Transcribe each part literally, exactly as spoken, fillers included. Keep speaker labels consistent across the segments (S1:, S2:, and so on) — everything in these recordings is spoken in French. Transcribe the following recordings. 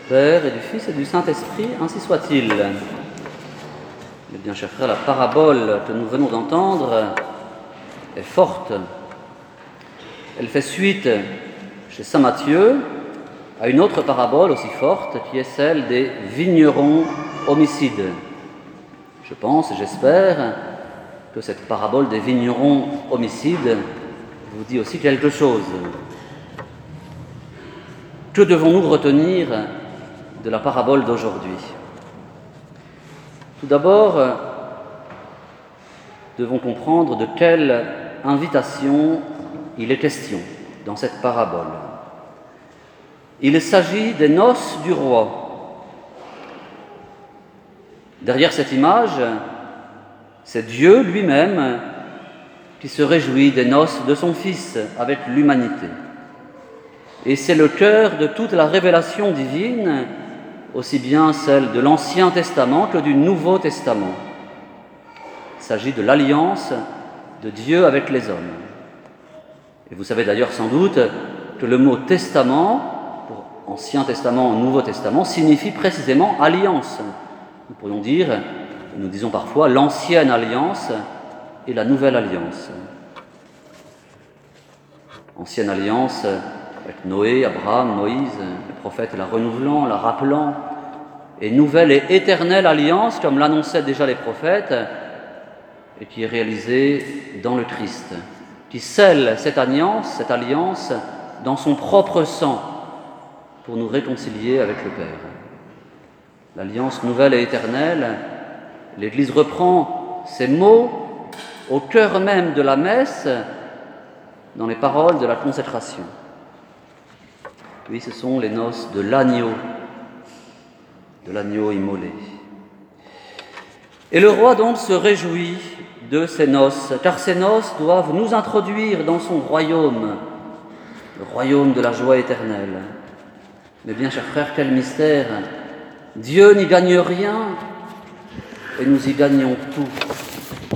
S1: Père et du Fils et du Saint-Esprit, ainsi soit-il. Eh bien, chers frères, la parabole que nous venons d'entendre est forte. Elle fait suite chez saint Matthieu à une autre parabole aussi forte qui est celle des vignerons homicides. Je pense et j'espère que cette parabole des vignerons homicides vous dit aussi quelque chose. Que devons-nous retenir de la parabole d'aujourd'hui? Tout d'abord, devons comprendre de quelle invitation il est question dans cette parabole. Il s'agit des noces du roi. Derrière cette image, c'est Dieu lui-même qui se réjouit des noces de son Fils avec l'humanité. Et c'est le cœur de toute la révélation divine, aussi bien celle de l'Ancien Testament que du Nouveau Testament. Il s'agit de l'alliance de Dieu avec les hommes. Et vous savez d'ailleurs sans doute que le mot « testament », pour Ancien Testament, Nouveau Testament, signifie précisément « alliance ». Nous pourrions dire, nous disons parfois, l'ancienne alliance et la nouvelle alliance. Ancienne alliance avec Noé, Abraham, Moïse, les prophètes la renouvelant, la rappelant, et nouvelle et éternelle alliance, comme l'annonçaient déjà les prophètes, et qui est réalisée dans le Christ, qui scelle cette alliance, cette alliance dans son propre sang pour nous réconcilier avec le Père. L'alliance nouvelle et éternelle, l'Église reprend ces mots au cœur même de la messe, dans les paroles de la consécration. Oui, ce sont les noces de l'agneau, de l'agneau immolé. Et le roi donc se réjouit de ces noces, car ces noces doivent nous introduire dans son royaume, le royaume de la joie éternelle. Mais bien, chers frères, quel mystère! Dieu n'y gagne rien et nous y gagnons tout.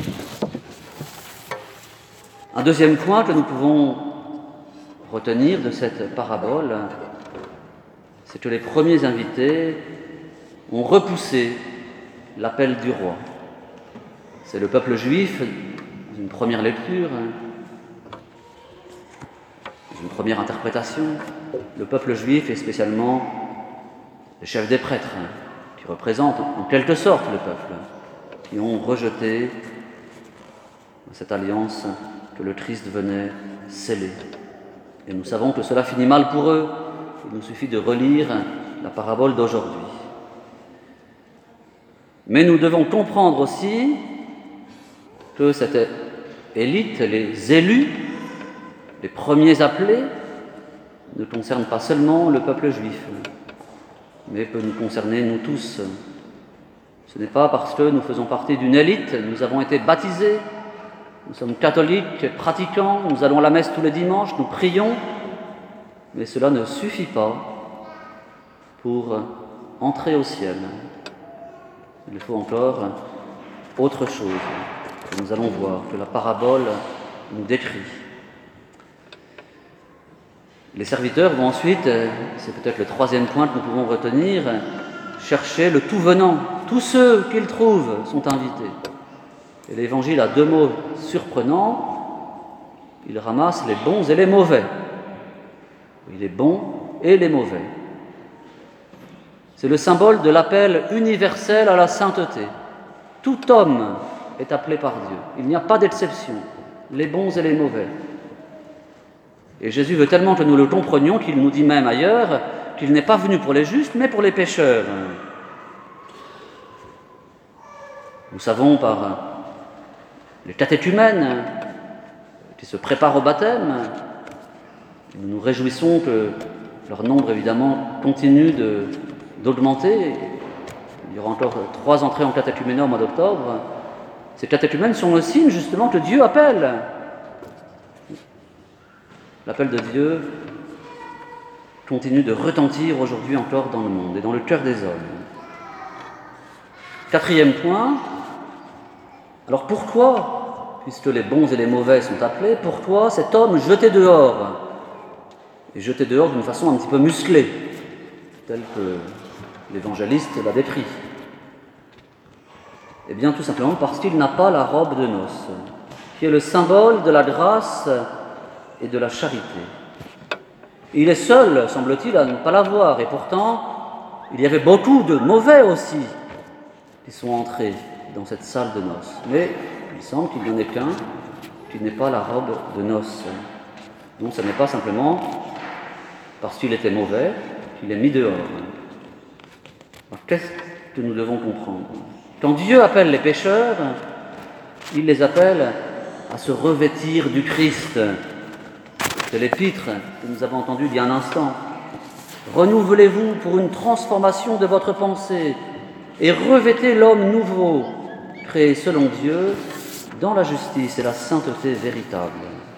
S1: Un deuxième point que nous pouvons retenir de cette parabole, c'est que les premiers invités ont repoussé l'appel du roi. C'est le peuple juif, dans une première lecture, dans une première interprétation, le peuple juif et spécialement les chefs des prêtres, qui représentent en quelque sorte le peuple, qui ont rejeté cette alliance que le Christ venait sceller. Et nous savons que cela finit mal pour eux. Il nous suffit de relire la parabole d'aujourd'hui. Mais nous devons comprendre aussi que cette élite, les élus, les premiers appelés, ne concernent pas seulement le peuple juif, mais peut nous concerner nous tous. Ce n'est pas parce que nous faisons partie d'une élite, nous avons été baptisés, nous sommes catholiques, pratiquants, nous allons à la messe tous les dimanches, nous prions, mais cela ne suffit pas pour entrer au ciel. Il faut encore autre chose que nous allons voir, que la parabole nous décrit. Les serviteurs vont ensuite, c'est peut-être le troisième point que nous pouvons retenir, chercher le tout venant. Tous ceux qu'ils trouvent sont invités. Et l'Évangile a deux mots surprenants. Il ramasse les bons et les mauvais. Oui, les bons et les mauvais. C'est le symbole de l'appel universel à la sainteté. Tout homme est appelé par Dieu. Il n'y a pas d'exception. Les bons et les mauvais. Et Jésus veut tellement que nous le comprenions qu'il nous dit même ailleurs qu'il n'est pas venu pour les justes, mais pour les pécheurs. Nous savons par les catéchumènes qui se préparent au baptême, et nous nous réjouissons que leur nombre, évidemment, continue de, d'augmenter. Il y aura encore trois entrées en catéchuménat au mois d'octobre. Ces catéchumènes sont le signe, justement, que Dieu appelle. L'appel de Dieu continue de retentir aujourd'hui encore dans le monde et dans le cœur des hommes. Quatrième point, alors pourquoi, puisque les bons et les mauvais sont appelés, pourquoi cet homme jeté dehors? Et jeté dehors d'une façon un petit peu musclée. tel que l'évangéliste l'a décrit? Eh bien, tout simplement parce qu'il n'a pas la robe de noces, qui est le symbole de la grâce et de la charité. Il est seul, semble-t-il, à ne pas l'avoir, et pourtant, il y avait beaucoup de mauvais aussi qui sont entrés dans cette salle de noces. Mais il semble qu'il n'y en ait qu'un qui n'ait pas la robe de noces. Donc ce n'est pas simplement parce qu'il était mauvais qu'il est mis dehors. Alors, qu'est-ce que nous devons comprendre? Quand Dieu appelle les pécheurs, il les appelle à se revêtir du Christ. C'est l'épître que nous avons entendu il y a un instant. Renouvelez-vous pour une transformation de votre pensée et revêtez l'homme nouveau, créé selon Dieu, dans la justice et la sainteté véritable.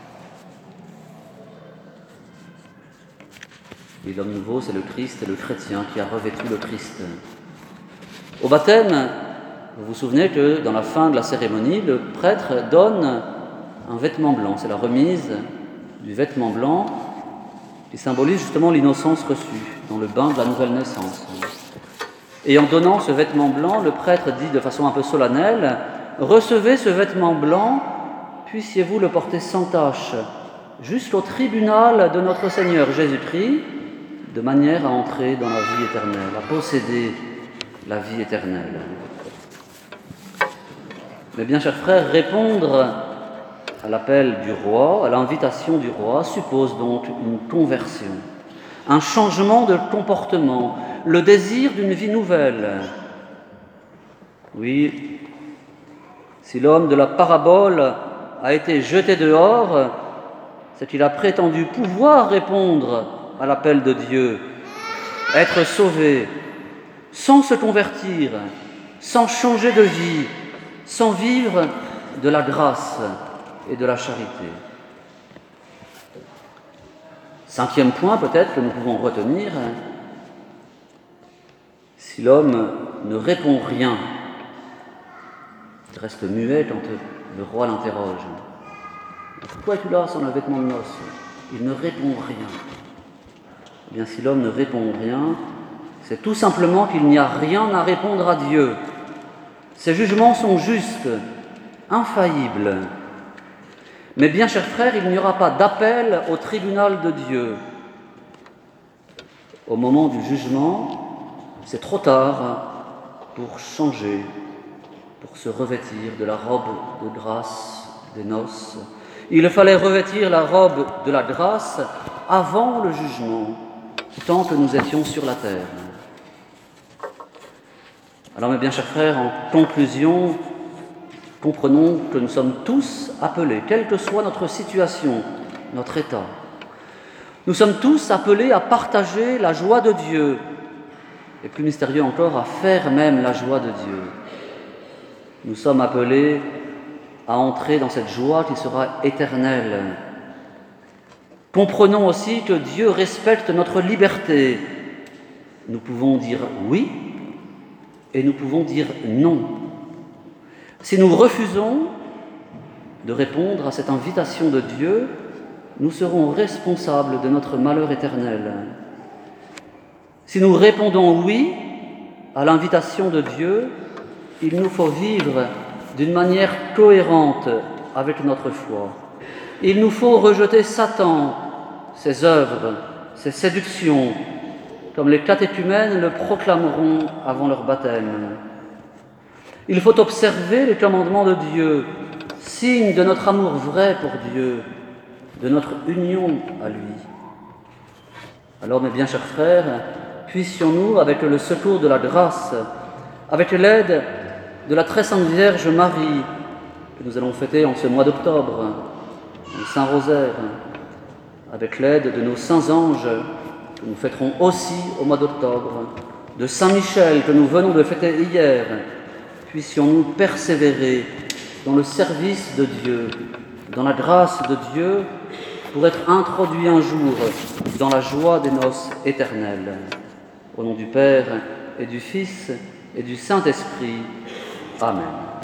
S1: Et l'homme nouveau, c'est le Christ, c'est le chrétien qui a revêtu le Christ. Au baptême, vous vous souvenez que dans la fin de la cérémonie, le prêtre donne un vêtement blanc. C'est la remise du vêtement blanc qui symbolise justement l'innocence reçue dans le bain de la nouvelle naissance. Et en donnant ce vêtement blanc, le prêtre dit de façon un peu solennelle: « Recevez ce vêtement blanc, puissiez-vous le porter sans tache jusqu'au tribunal de notre Seigneur Jésus-Christ, de manière à entrer dans la vie éternelle, à posséder la vie éternelle. » Mais bien, chers frères, répondre à l'appel du roi, à l'invitation du roi, suppose donc une conversion, un changement de comportement, le désir d'une vie nouvelle. Oui, si l'homme de la parabole a été jeté dehors, c'est qu'il a prétendu pouvoir répondre à l'appel de Dieu, être sauvé, sans se convertir, sans changer de vie, sans vivre de la grâce et de la charité. Cinquième point peut-être que nous pouvons retenir, si l'homme ne répond rien, il reste muet quand le roi l'interroge. Pourquoi es-tu là sans le vêtement de noces? Il ne répond rien. Eh bien, si l'homme ne répond rien, c'est tout simplement qu'il n'y a rien à répondre à Dieu. Ses jugements sont justes, infaillibles. Mais bien, chers frères, il n'y aura pas d'appel au tribunal de Dieu. Au moment du jugement, c'est trop tard pour changer, pour se revêtir de la robe de grâce des noces. Il fallait revêtir la robe de la grâce avant le jugement, tant que nous étions sur la terre. Alors, mes bien chers frères, en conclusion, comprenons que nous sommes tous appelés, quelle que soit notre situation, notre état, nous sommes tous appelés à partager la joie de Dieu, et plus mystérieux encore, à faire même la joie de Dieu. Nous sommes appelés à entrer dans cette joie qui sera éternelle. Comprenons aussi que Dieu respecte notre liberté. Nous pouvons dire oui et nous pouvons dire non. Si nous refusons de répondre à cette invitation de Dieu, nous serons responsables de notre malheur éternel. Si nous répondons oui à l'invitation de Dieu, il nous faut vivre d'une manière cohérente avec notre foi. Il nous faut rejeter Satan, ses œuvres, ses séductions, comme les catéchumènes le proclameront avant leur baptême. Il faut observer les commandements de Dieu, signe de notre amour vrai pour Dieu, de notre union à lui. Alors, mes bien chers frères, puissions-nous, avec le secours de la grâce, avec l'aide de la très sainte Vierge Marie, que nous allons fêter en ce mois d'octobre, le Saint-Rosaire, avec l'aide de nos saints anges, que nous fêterons aussi au mois d'octobre, de Saint-Michel, que nous venons de fêter hier, puissions-nous persévérer dans le service de Dieu, dans la grâce de Dieu, pour être introduits un jour dans la joie des noces éternelles. Au nom du Père et du Fils et du Saint-Esprit. Amen.